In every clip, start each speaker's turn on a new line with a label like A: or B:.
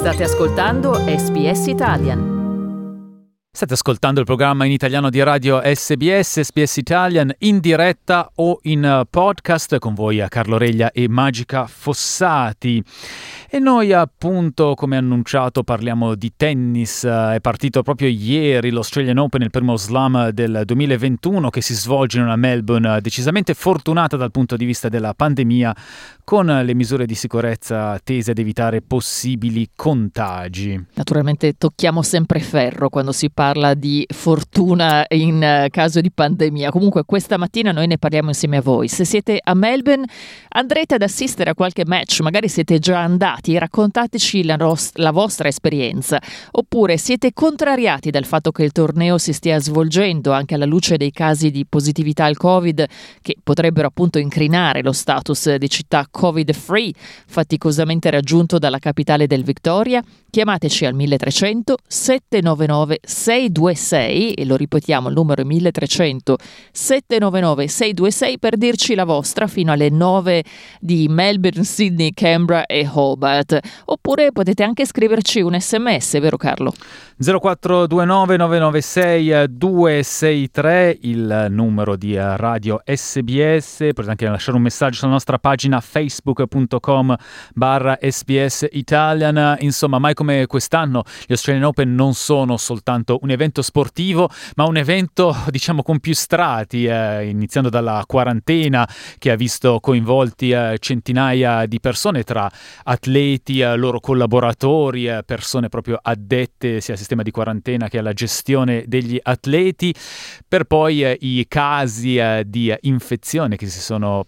A: State ascoltando SBS Italian.
B: State ascoltando il programma in italiano di radio SBS Italian, in diretta o in podcast, con voi Carlo Reglia e Magica Fossati. E noi appunto, come annunciato, parliamo di tennis. È partito proprio ieri l'Australian Open, il primo slam del 2021 che si svolge in una Melbourne decisamente fortunata dal punto di vista della pandemia, con le misure di sicurezza tese ad evitare possibili contagi.
C: Naturalmente tocchiamo sempre ferro quando si parla di fortuna in caso di pandemia. Comunque questa mattina noi ne parliamo insieme a voi. Se siete a Melbourne andrete ad assistere a qualche match, magari siete già andati, raccontateci la vostra esperienza. Oppure siete contrariati dal fatto che il torneo si stia svolgendo anche alla luce dei casi di positività al Covid che potrebbero appunto incrinare lo status di città Covid-free faticosamente raggiunto dalla capitale del Victoria. Chiamateci al 1300 799 626 e lo ripetiamo, il numero è 1300 799 626 per dirci la vostra fino alle 9 di Melbourne, Sydney, Canberra e Hobart. Oppure potete anche scriverci un SMS, vero Carlo?
B: 0429 996 263 il numero di radio SBS. Potete anche lasciare un messaggio sulla nostra pagina facebook.com/SBS Italian. Insomma, mai come quest'anno gli Australian Open non sono soltanto un evento sportivo, ma un evento diciamo con più strati, iniziando dalla quarantena che ha visto coinvolti centinaia di persone tra atleti, loro collaboratori, persone proprio addette sia al sistema di quarantena che alla gestione degli atleti, per poi i casi di infezione che sono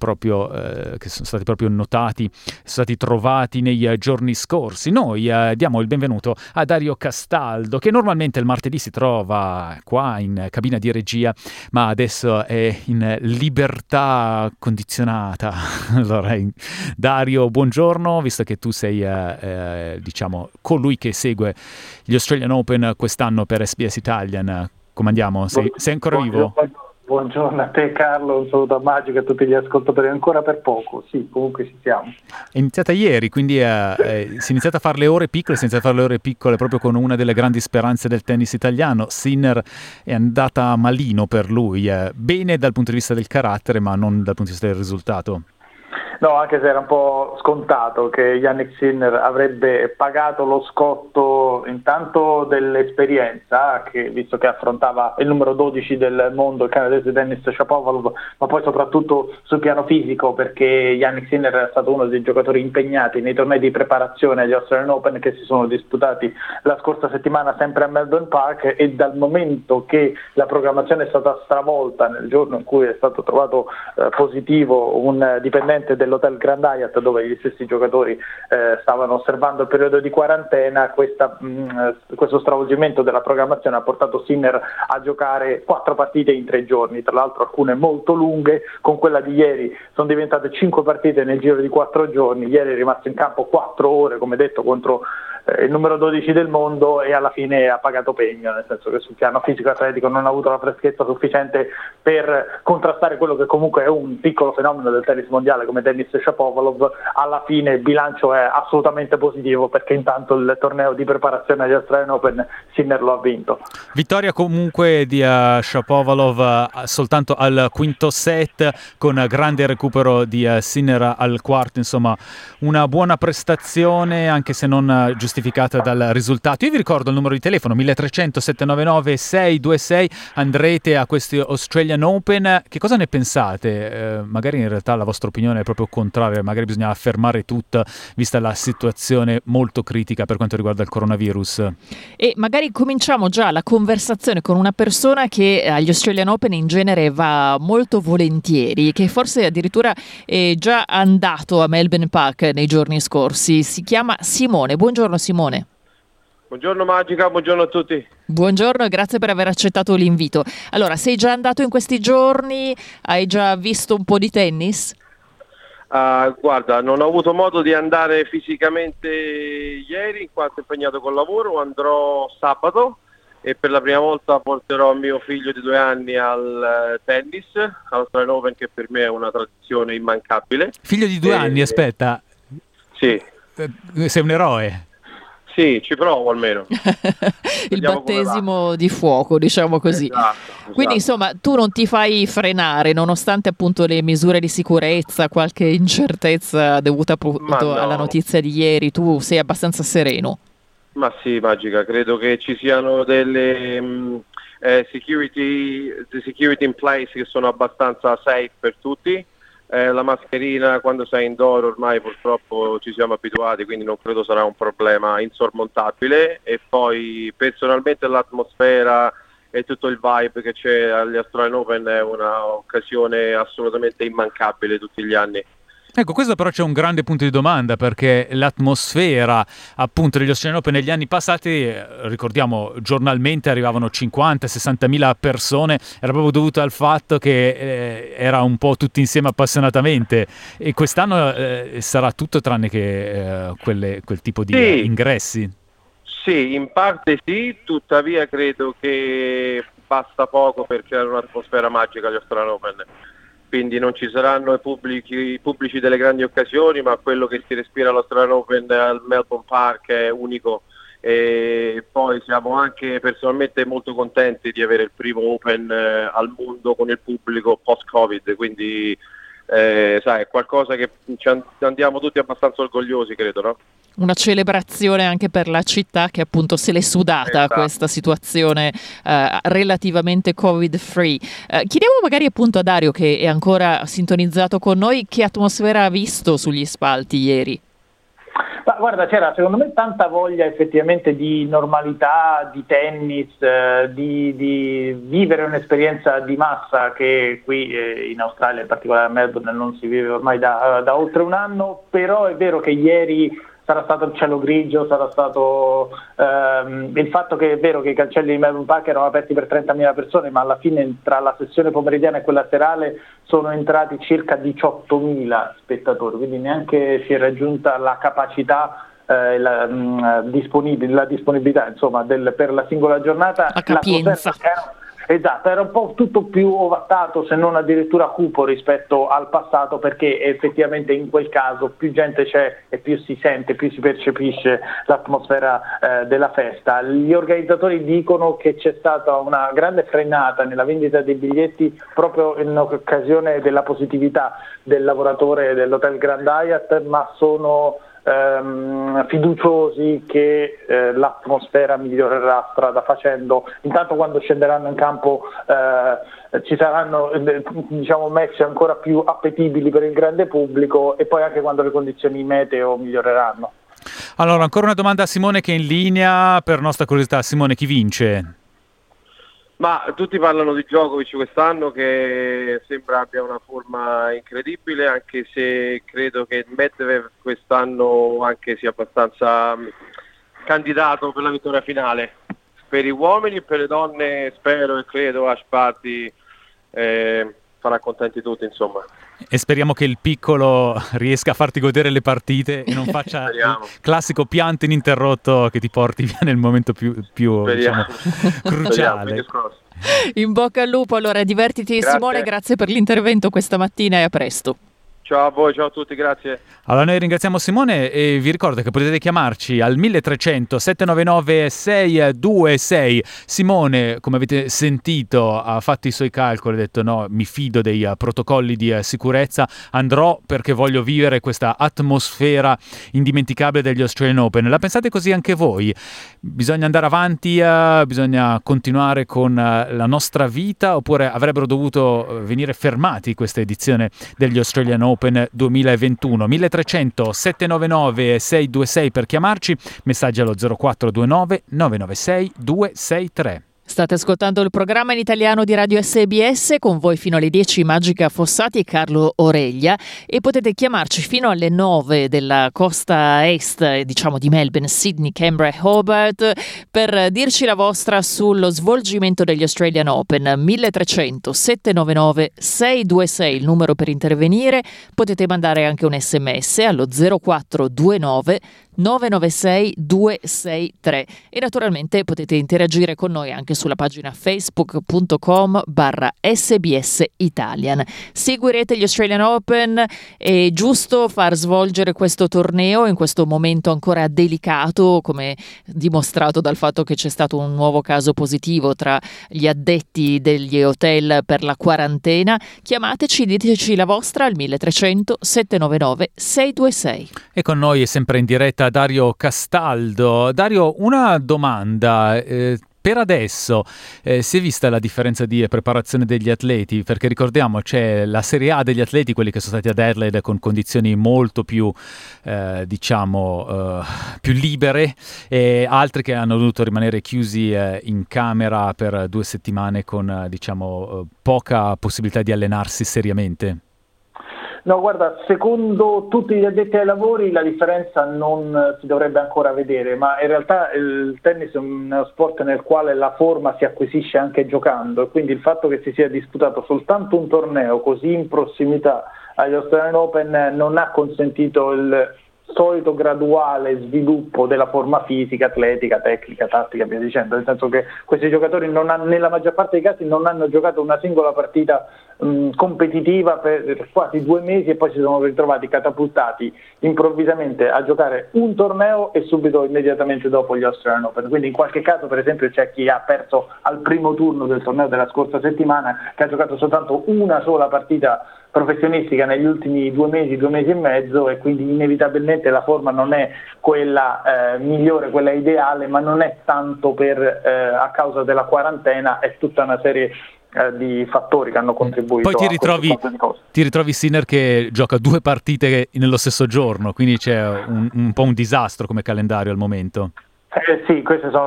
B: stati proprio notati, sono stati trovati nei giorni scorsi. Noi diamo il benvenuto a Dario Castaldo, che normalmente il martedì si trova qua in cabina di regia, ma adesso è in libertà condizionata. Allora, Dario, buongiorno, visto che tu sei diciamo colui che segue gli Australian Open quest'anno per SBS Italian. Come andiamo? Sei ancora vivo?
D: Buongiorno a te Carlo, un saluto a Magica e a tutti gli ascoltatori, ancora per poco, sì, comunque ci siamo.
B: È iniziata ieri, quindi si è iniziata a fare le ore piccole, proprio con una delle grandi speranze del tennis italiano. Sinner è andata malino per lui, bene dal punto di vista del carattere, ma non dal punto di vista del risultato.
D: No, anche se era un po' scontato che Jannik Sinner avrebbe pagato lo scotto intanto dell'esperienza, che visto che affrontava il numero 12 del mondo, il canadese Denis Shapovalov, ma poi soprattutto sul piano fisico, perché Jannik Sinner è stato uno dei giocatori impegnati nei tornei di preparazione agli Australian Open che si sono disputati la scorsa settimana sempre a Melbourne Park, e dal momento che la programmazione è stata stravolta nel giorno in cui è stato trovato positivo un dipendente dell'hotel Grand Hyatt dove gli stessi giocatori stavano osservando il periodo di quarantena, questo stravolgimento della programmazione ha portato Sinner a giocare 4 partite in 3 giorni, tra l'altro alcune molto lunghe. Con quella di ieri sono diventate 5 partite nel giro di 4 giorni, ieri è rimasto in campo 4 ore come detto contro il numero 12 del mondo, e alla fine ha pagato pegno, nel senso che sul piano fisico atletico non ha avuto la freschezza sufficiente per contrastare quello che comunque è un piccolo fenomeno del tennis mondiale come Denis Shapovalov. Alla fine il bilancio è assolutamente positivo, perché intanto il torneo di preparazione agli Australian Open Sinner lo ha vinto.
B: Vittoria comunque di Shapovalov soltanto al quinto set, con grande recupero di Sinner al quarto. Insomma, una buona prestazione, anche se non giustificata dal risultato. Io vi ricordo il numero di telefono 1300 799 626. Andrete a questi Australian Open, che cosa ne pensate? Magari in realtà la vostra opinione è proprio contraria, magari bisogna affermare tutta, vista la situazione molto critica per quanto riguarda il coronavirus.
C: E magari cominciamo già la conversazione con una persona che agli Australian Open in genere va molto volentieri, che forse addirittura è già andato a Melbourne Park nei giorni scorsi. Si chiama Simone. Buongiorno Simone.
E: Buongiorno Magica, buongiorno a tutti.
C: Buongiorno e grazie per aver accettato l'invito. Allora, sei già andato in questi giorni? Hai già visto un po' di tennis?
E: Guarda, non ho avuto modo di andare fisicamente ieri in quanto impegnato col lavoro, andrò sabato e per la prima volta porterò mio figlio di 2 anni al tennis, all'Australian Open, che per me è una tradizione immancabile.
B: Figlio di 2 anni, aspetta.
E: Sì.
B: Sei un eroe.
E: Sì, ci provo almeno.
C: Il battesimo di fuoco, diciamo così.
E: Esatto.
C: Quindi insomma tu non ti fai frenare nonostante appunto le misure di sicurezza, qualche incertezza dovuta appunto alla notizia di ieri, tu sei abbastanza sereno.
E: Ma sì, Magica, credo che ci siano delle security in place che sono abbastanza safe per tutti. La mascherina quando sei indoor ormai purtroppo ci siamo abituati, quindi non credo sarà un problema insormontabile. E poi personalmente l'atmosfera e tutto il vibe che c'è agli Australian Open è un'occasione assolutamente immancabile tutti gli anni.
B: Ecco, questo però c'è un grande punto di domanda, perché l'atmosfera appunto degli Australian Open negli anni passati, ricordiamo, giornalmente arrivavano 50-60 mila persone, era proprio dovuto al fatto che era un po' tutti insieme appassionatamente, e quest'anno sarà tutto tranne che quel tipo di ingressi.
E: Sì, in parte sì, tuttavia credo che basta poco per creare un'atmosfera magica agli Australian Open. Quindi non ci saranno i pubblici delle grandi occasioni, ma quello che si respira all'Australian Open al Melbourne Park è unico. E poi siamo anche personalmente molto contenti di avere il primo Open al mondo con il pubblico post-Covid, quindi sai, è qualcosa che ci andiamo tutti abbastanza orgogliosi, credo, no?
C: Una celebrazione anche per la città che appunto se l'è sudata questa situazione relativamente covid free. Chiediamo magari appunto a Dario, che è ancora sintonizzato con noi, che atmosfera ha visto sugli spalti ieri?
D: Ma guarda, c'era secondo me tanta voglia effettivamente di normalità, di tennis, di vivere un'esperienza di massa che qui in Australia, in particolare a Melbourne, non si vive ormai da oltre un anno. Però è vero che ieri sarà stato il cielo grigio, sarà stato il fatto che è vero che i cancelli di Melbourne Park erano aperti per 30.000 persone, ma alla fine tra la sessione pomeridiana e quella serale sono entrati circa 18.000 spettatori, quindi neanche si è raggiunta la capacità, la disponibilità insomma per la singola giornata.
C: La capienza.
D: Esatto, era un po' tutto più ovattato, se non addirittura cupo rispetto al passato, perché effettivamente in quel caso più gente c'è e più si sente, più si percepisce l'atmosfera della festa. Gli organizzatori dicono che c'è stata una grande frenata nella vendita dei biglietti proprio in occasione della positività del lavoratore dell'Hotel Grand Hyatt, ma sono fiduciosi che l'atmosfera migliorerà strada facendo. Intanto quando scenderanno in campo ci saranno match ancora più appetibili per il grande pubblico, e poi anche quando le condizioni meteo miglioreranno.
B: Allora, ancora una domanda a Simone che è in linea. Per nostra curiosità, Simone, chi vince?
E: Ma tutti parlano di Djokovic quest'anno, che sembra abbia una forma incredibile, anche se credo che Medvedev quest'anno anche sia abbastanza candidato per la vittoria finale. Per gli uomini e per le donne spero e credo Ash Barty farà contenti tutti, insomma.
B: E speriamo che il piccolo riesca a farti godere le partite e non faccia il classico pianto ininterrotto che ti porti via nel momento più diciamo, cruciale.
C: In bocca al lupo, allora, divertiti. Grazie. Simone, grazie per l'intervento questa mattina e a presto.
E: Ciao a voi, ciao a tutti, grazie.
B: Allora noi ringraziamo Simone e vi ricordo che potete chiamarci al 1300 799 626. Simone, come avete sentito, ha fatto i suoi calcoli, ha detto no, mi fido dei protocolli di sicurezza, andrò perché voglio vivere questa atmosfera indimenticabile degli Australian Open. La pensate così anche voi? Bisogna andare avanti, bisogna continuare con la nostra vita, oppure avrebbero dovuto venire fermati questa edizione degli Australian Open 2021? 1300 799 626 per chiamarci, messaggi allo 0429 996 263.
C: State ascoltando il programma in italiano di Radio SBS, con voi fino alle 10 Magica Fossati e Carlo Oreglia, e potete chiamarci fino alle 9 della costa est, diciamo di Melbourne, Sydney, Canberra e Hobart, per dirci la vostra sullo svolgimento degli Australian Open. 1300 799 626 il numero per intervenire. Potete mandare anche un SMS allo 0429 996 263 e naturalmente potete interagire con noi anche sulla pagina facebook.com/SBS Italian. Seguirete gli Australian Open, è giusto far svolgere questo torneo in questo momento ancora delicato, come dimostrato dal fatto che c'è stato un nuovo caso positivo tra gli addetti degli hotel per la quarantena. Chiamateci, diteci la vostra al 1300 799 626.
B: E con noi è sempre in diretta Dario Castaldo. Dario, una domanda. Per adesso si è vista la differenza di preparazione degli atleti? Perché ricordiamo c'è la Serie A degli atleti, quelli che sono stati ad Adelaide con condizioni molto più più libere, e altri che hanno dovuto rimanere chiusi in camera per 2 settimane con poca possibilità di allenarsi seriamente.
D: No, guarda, secondo tutti gli addetti ai lavori la differenza non si dovrebbe ancora vedere, ma in realtà il tennis è uno sport nel quale la forma si acquisisce anche giocando, e quindi il fatto che si sia disputato soltanto un torneo così in prossimità agli Australian Open non ha consentito il solito graduale sviluppo della forma fisica, atletica, tecnica, tattica, via dicendo, nel senso che questi giocatori nella maggior parte dei casi non hanno giocato una singola partita competitiva per quasi 2 mesi e poi si sono ritrovati catapultati improvvisamente a giocare un torneo e subito immediatamente dopo gli Australian Open. Quindi in qualche caso, per esempio, c'è chi ha perso al primo turno del torneo della scorsa settimana, che ha giocato soltanto una sola partita professionistica negli ultimi 2 mesi e mezzo, e quindi inevitabilmente la forma non è quella migliore, quella ideale, ma non è tanto a causa della quarantena, è tutta una serie di fattori che hanno contribuito.
B: Poi ti ritrovi Sinner che gioca 2 partite nello stesso giorno, quindi c'è un po' un disastro come calendario al momento.
D: Sì, questi sono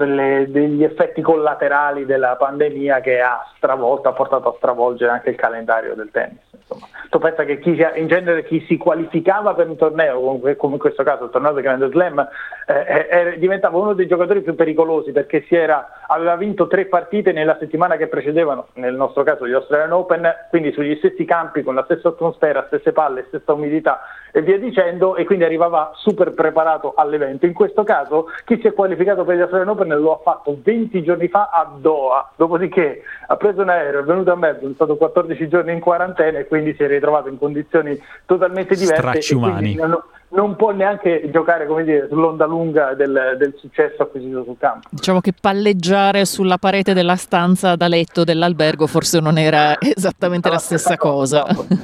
D: degli effetti collaterali della pandemia che ha portato a stravolgere anche il calendario del tennis. Insomma, tu pensa che in genere chi si qualificava per un torneo, come in questo caso il torneo del Grand Slam, diventava uno dei giocatori più pericolosi, perché aveva vinto 3 partite nella settimana che precedevano, nel nostro caso gli Australian Open, quindi sugli stessi campi, con la stessa atmosfera, stesse palle, stessa umidità e via dicendo, e quindi arrivava super preparato all'evento. In questo caso chi si è qualificato per gli Australian Open lo ha fatto 20 giorni fa a Doha, dopodiché ha preso un aereo, è venuto a Melbourne, è stato 14 giorni in quarantena e quindi si è ritrovato in condizioni totalmente diverse.
B: Stracci umani.
D: Non può neanche giocare, come dire, sull'onda lunga del successo acquisito sul campo.
C: Diciamo che palleggiare sulla parete della stanza da letto dell'albergo forse non era esattamente la stessa cosa.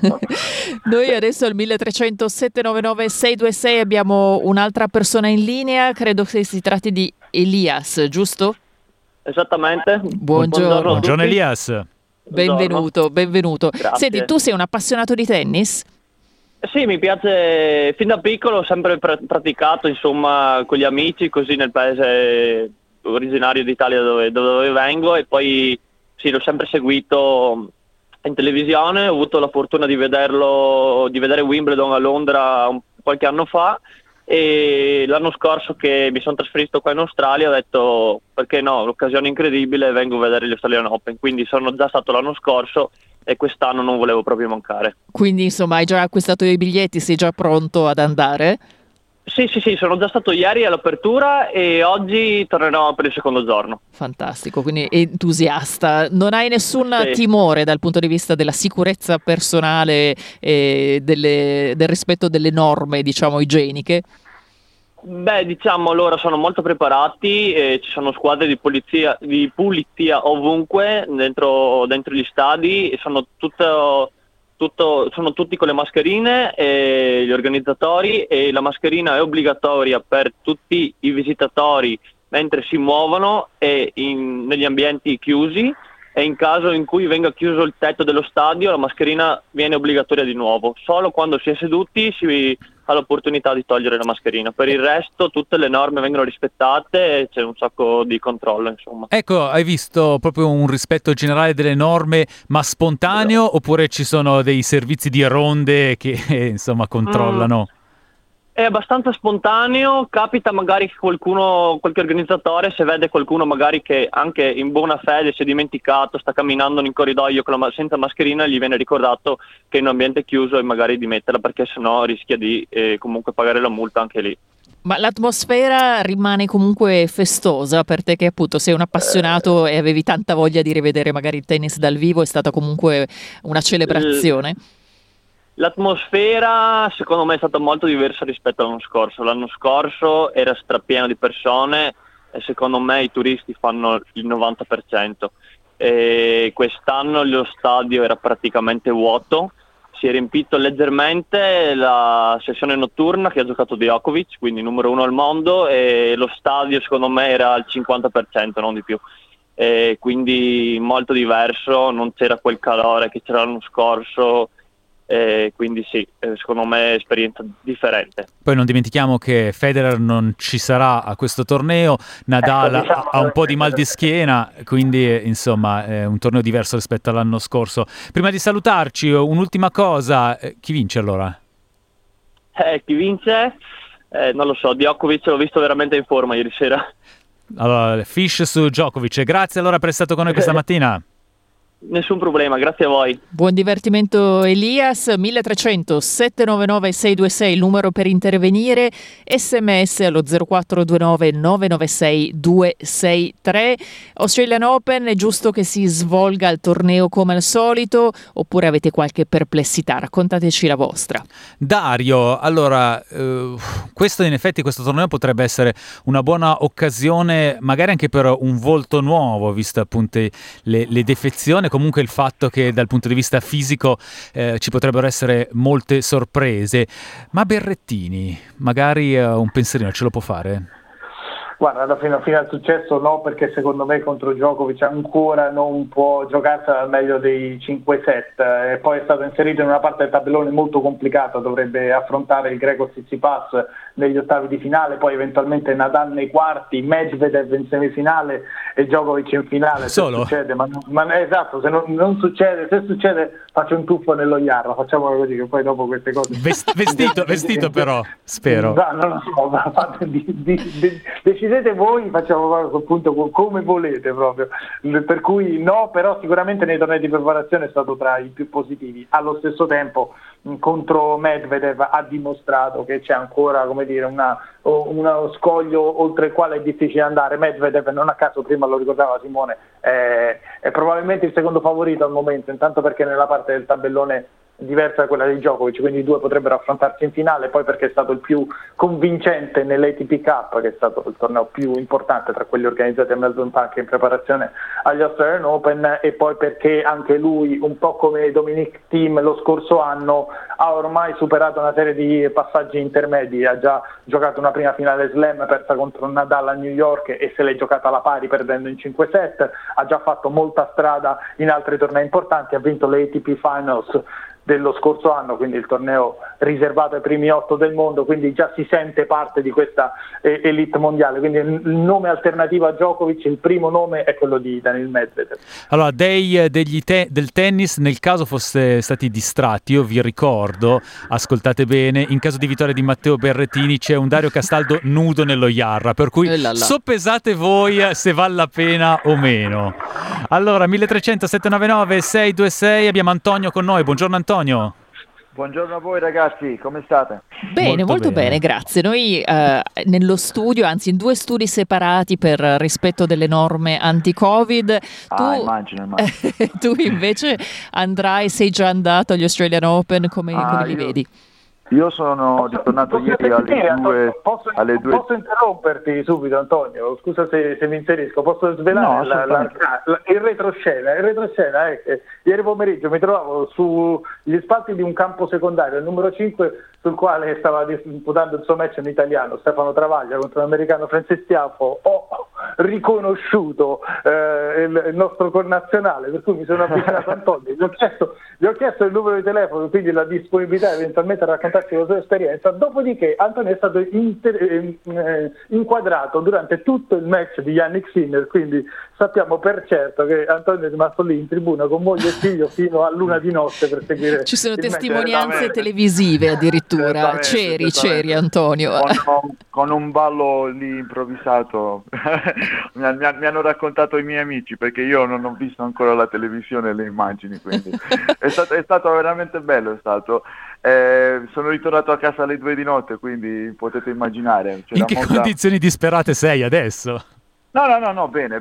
C: Noi adesso al 1300 799 626 abbiamo un'altra persona in linea, credo che si tratti di Elias, giusto?
F: Esattamente.
C: Buongiorno.
B: Buongiorno Elias.
C: Benvenuto.
F: Grazie.
C: Senti, tu sei un appassionato di tennis?
F: Sì, mi piace, fin da piccolo ho sempre praticato, insomma, con gli amici, così nel paese originario d'Italia dove vengo, e poi sì, l'ho sempre seguito in televisione. Ho avuto la fortuna di vedere Wimbledon a Londra qualche anno fa, e l'anno scorso che mi sono trasferito qua in Australia ho detto perché no, l'occasione incredibile, vengo a vedere gli Australian Open, quindi sono già stato l'anno scorso e quest'anno non volevo proprio mancare.
C: Quindi insomma hai già acquistato i biglietti, sei già pronto ad andare?
F: Sì, sono già stato ieri all'apertura e oggi tornerò per il secondo giorno.
C: Fantastico, quindi entusiasta. Non hai nessun timore dal punto di vista della sicurezza personale e del rispetto delle norme, diciamo, igieniche?
F: Beh, diciamo, loro sono molto preparati, ci sono squadre di pulizia ovunque dentro gli stadi, e sono tutti con le mascherine, gli organizzatori, e la mascherina è obbligatoria per tutti i visitatori mentre si muovono e negli ambienti chiusi, e in caso in cui venga chiuso il tetto dello stadio la mascherina viene obbligatoria di nuovo. Solo quando si è seduti si ha l'opportunità di togliere la mascherina. Per il resto tutte le norme vengono rispettate e c'è un sacco di controllo, insomma.
B: Ecco, hai visto proprio un rispetto generale delle norme, ma spontaneo, oppure ci sono dei servizi di ronde che insomma controllano?
F: È abbastanza spontaneo, capita magari che qualche organizzatore, se vede qualcuno magari che anche in buona fede si è dimenticato, sta camminando in corridoio senza mascherina, gli viene ricordato che è in un ambiente chiuso e magari di metterla, perché sennò rischia di comunque pagare la multa anche lì.
C: Ma l'atmosfera rimane comunque festosa per te, che appunto sei un appassionato e avevi tanta voglia di rivedere magari il tennis dal vivo, è stata comunque una celebrazione?
F: L'atmosfera secondo me è stata molto diversa rispetto all'anno scorso. L'anno scorso era strapieno di persone e secondo me i turisti fanno il 90%. E quest'anno lo stadio era praticamente vuoto. Si è riempito leggermente la sessione notturna che ha giocato Djokovic, quindi numero 1 al mondo, e lo stadio secondo me era al 50%, non di più. E quindi molto diverso, non c'era quel calore che c'era l'anno scorso, quindi sì, secondo me è esperienza differente.
B: Poi non dimentichiamo che Federer non ci sarà a questo torneo, Nadal ha un po' di mal di schiena, quindi insomma è un torneo diverso rispetto all'anno scorso. Prima di salutarci, un'ultima cosa, chi vince allora?
F: Chi vince? Non lo so, Djokovic l'ho visto veramente in forma ieri sera.
B: Allora, Fish su Djokovic. Grazie allora per essere stato con noi questa mattina.
F: Nessun problema, grazie a voi.
C: Buon divertimento Elias. 1300 799 626 il numero per intervenire, sms allo 0429 996 263. Australian Open, è giusto che si svolga il torneo come al solito oppure avete qualche perplessità? Raccontateci la vostra.
B: Dario, allora questo torneo potrebbe essere una buona occasione magari anche per un volto nuovo, visto appunto le defezioni, comunque il fatto che dal punto di vista fisico ci potrebbero essere molte sorprese. Ma Berrettini magari un pensierino ce lo può fare?
D: Guarda, fino al successo no, perché secondo me contro Djokovic ancora non può giocarsela al meglio dei 5 set, e poi è stato inserito in una parte del tabellone molto complicata, dovrebbe affrontare il greco Tsitsipas negli ottavi di finale, poi eventualmente Nadal nei quarti, Medvedev in semifinale e Djokovic in finale.
B: Solo?
D: Se succede, ma esatto, se non succede, se succede faccio un tuffo nello Iarra, facciamolo così che poi dopo queste cose...
B: Vestito però, spero.
D: No, non lo so, decidete voi, facciamo a quel punto come volete proprio, per cui no, però sicuramente nei tornei di preparazione è stato tra i più positivi. Allo stesso tempo contro Medvedev ha dimostrato che c'è ancora, come dire, uno scoglio oltre il quale è difficile andare. Medvedev, non a caso prima lo ricordava Simone, è probabilmente il secondo favorito al momento, intanto perché nella parte del tabellone diversa da quella di Djokovic, quindi i due potrebbero affrontarsi in finale, poi perché è stato il più convincente nell'ATP Cup, che è stato il torneo più importante tra quelli organizzati a Melbourne Park in preparazione agli Australian Open, e poi perché anche lui, un po' come Dominic Thiem lo scorso anno, ha ormai superato una serie di passaggi intermedi, ha già giocato una prima finale slam persa contro Nadal a New York e se l'è giocata alla pari perdendo in 5 set, ha già fatto molta strada in altri tornei importanti, ha vinto le ATP Finals dello scorso anno, quindi il torneo riservato ai primi 8 del mondo, quindi già si sente parte di questa elite mondiale, quindi il nome alternativo a Djokovic, il primo nome è quello di Daniil Medvedev.
B: Allora, del tennis, nel caso foste stati distratti, io vi ricordo, ascoltate bene, in caso di vittoria di Matteo Berrettini c'è un Dario Castaldo nudo nello Iarra, per cui soppesate voi se vale la pena o meno. Allora, 1300 799 626, abbiamo Antonio con noi. Buongiorno Antonio.
G: Buongiorno a voi ragazzi, come state?
C: Bene, molto bene, grazie. Noi nello studio, anzi in 2 studi separati per rispetto delle norme anti-Covid.
G: Immagino.
C: Tu invece sei già andato agli Australian Open, come li vedi?
G: Io sono ritornato ieri alle 2.
D: Posso interromperti subito, Antonio? Scusa se mi inserisco, posso svelare il retroscena? Il retroscena è che ieri pomeriggio mi trovavo sugli spalti di un campo secondario, il numero 5, sul quale stava disputando il suo match in italiano Stefano Travaglia contro l'americano Frances Tiafoe. Ho riconosciuto il nostro connazionale, per cui mi sono avvicinato a Antonio, gli ho chiesto il numero di telefono, quindi la disponibilità eventualmente a raccontarci la sua esperienza, dopodiché Antonio è stato inquadrato durante tutto il match di Jannik Sinner, quindi sappiamo per certo che Antonio è rimasto lì in tribuna con moglie e figlio fino a luna di notte per seguire.
C: Ci sono testimonianze televisive addirittura. C'eri Antonio
G: con un ballo lì improvvisato mi hanno raccontato i miei amici, perché io non ho visto ancora la televisione e le immagini, quindi è stato veramente bello, è stato. Sono ritornato a casa alle 2 di notte, quindi potete immaginare.
B: In che condizioni disperate sei adesso?
G: No, bene,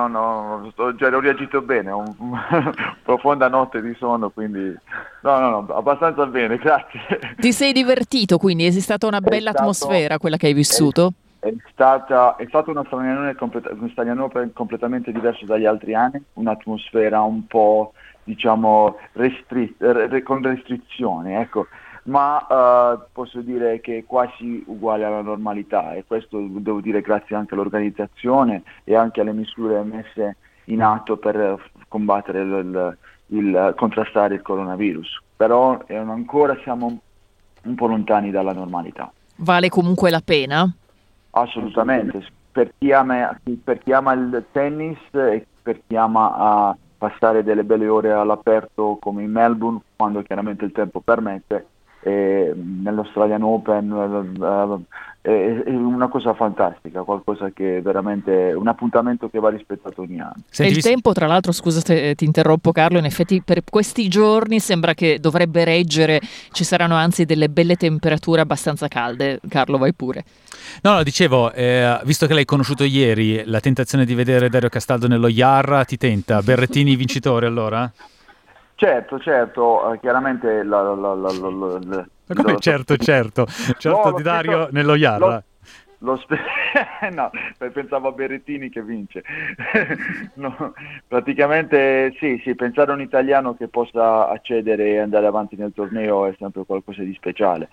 G: ho reagito bene, profonda notte di sonno, quindi no, abbastanza bene, grazie.
C: Ti sei divertito, quindi è stata una bella atmosfera quella che hai vissuto?
G: È stata una Australian Open completamente diversa dagli altri anni, un'atmosfera un po', diciamo, con restrizioni, ecco. Ma posso dire che è quasi uguale alla normalità, e questo devo dire grazie anche all'organizzazione e anche alle misure messe in atto per combattere contrastare il coronavirus, però ancora siamo un po' lontani dalla normalità.
C: Vale comunque la pena?
G: Assolutamente, per chi ama il tennis e per chi ama a passare delle belle ore all'aperto come in Melbourne, quando chiaramente il tempo permette, nell'Australian Open è una cosa fantastica, qualcosa che veramente un appuntamento che va rispettato ogni anno.
C: E il tempo, tra l'altro, scusa se ti interrompo Carlo, in effetti per questi giorni sembra che dovrebbe reggere, ci saranno anzi delle belle temperature abbastanza calde. Carlo, vai pure.
B: No, dicevo, visto che l'hai conosciuto ieri, la tentazione di vedere Dario Castaldo nello Yarra ti tenta? Berrettini vincitore allora?
G: Certo, chiaramente
B: come certo di Dario nello Yarra.
G: No, pensavo a Berrettini che vince. No, praticamente sì, pensare a un italiano che possa accedere e andare avanti nel torneo è sempre qualcosa di speciale.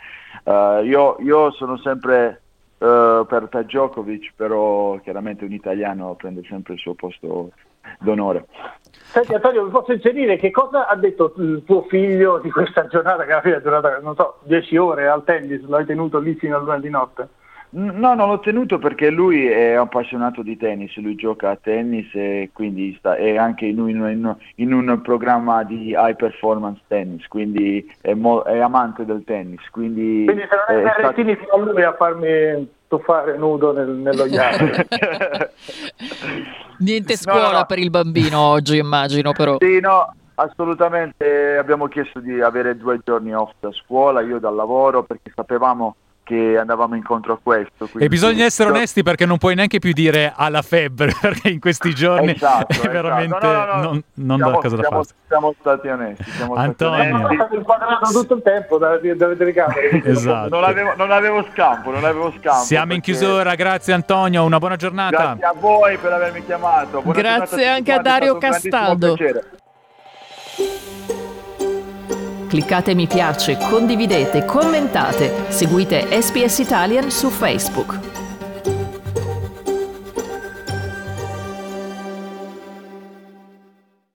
G: Io sono sempre per Djokovic, però chiaramente un italiano prende sempre il suo posto d'onore.
D: Senti Antonio, mi posso inserire che cosa ha detto il tuo figlio di questa giornata, che alla fine è durata, non so, 10 ore al tennis, l'hai tenuto lì fino a 2 di notte?
G: No, non l'ho tenuto perché lui è appassionato di tennis, lui gioca a tennis e quindi è anche in un programma di high performance tennis, quindi è amante del tennis. Quindi
D: se non è Berrettini fino a lui a farmi tuffare nudo nello yacht.
C: Niente scuola per il bambino oggi, immagino, però.
G: Sì, no, assolutamente. Abbiamo chiesto di avere 2 giorni off da scuola, io dal lavoro, perché sapevamo che andavamo incontro a questo.
B: E bisogna essere onesti, perché non puoi neanche più dire alla febbre, perché in questi giorni è veramente non da casa da farsi.
G: Siamo stati onesti.
B: Antonio.
D: È stato inquadrato tutto il tempo dalle telecamere.
B: Esatto.
G: Non avevo scampo.
B: Siamo in chiusura, grazie Antonio, una buona giornata.
G: Grazie a voi per avermi chiamato.
C: Grazie anche a Dario Castaldo.
A: Cliccate mi piace, condividete, commentate, seguite SPS Italian su Facebook.